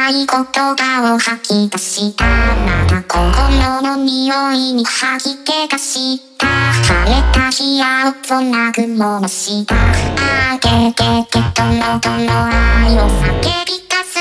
ない言葉を吐き出した。また心の匂いに吐き気がした。晴れた日青空雲の下。あげてけと喉の愛を叫び出す。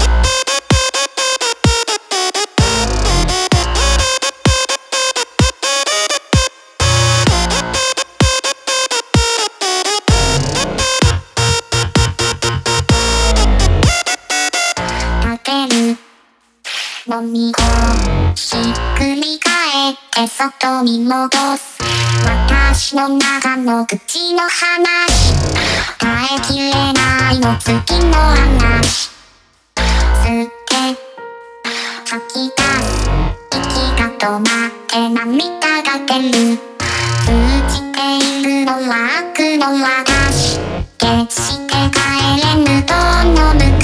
飲み込むひっくり返って外に戻す。私の中の口の話、耐えきれないの次の話。吸って吐き出す、息が止まって涙が出る。通じているのは悪の私、決して帰れぬとの向